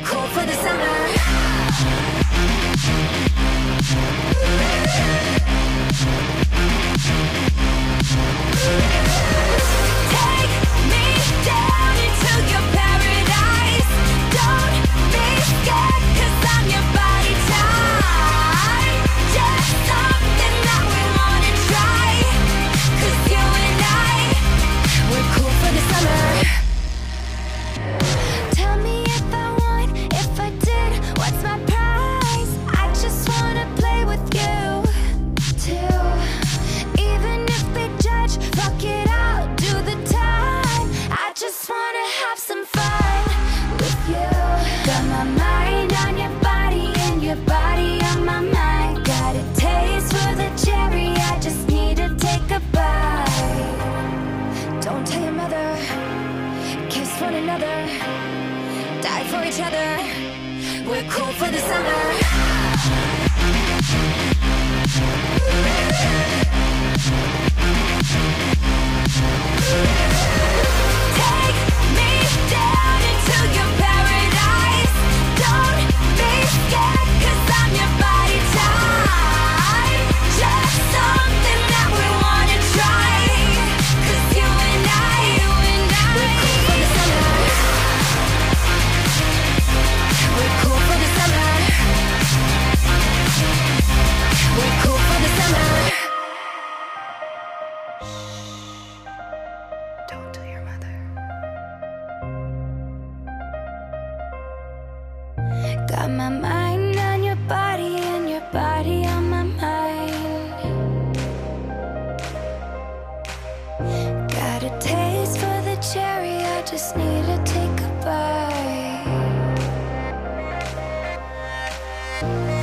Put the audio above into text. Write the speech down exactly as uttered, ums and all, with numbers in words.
cool for the summer. Take me down into your paradise. Don't be scared, 'cause I'm your body type. Just something that we wanna try, 'cause you and I, we're cool for the summer. Tell me if I won, if I did, what's my prize? I just wanna play with you too. Even if they judge, fuck it, I'll do the time. I just wanna have some fun with you. Got my mind on your body and your body on my mind. Got a taste for the cherry, I just need to take a bite. Don't tell your mother, kiss one another, die for each other. We're cool for the summer. Take me down into your paradise. Don't be scared, 'cause I'm your body type. Just something that we wanna try, 'cause you and I, you and I, we're cool for the summer. We're cool for the summer. We're cool for the summer. Don't tell your mother. Got my mind on your body and your body on my mind. Got a taste for the cherry, I just need to take a bite.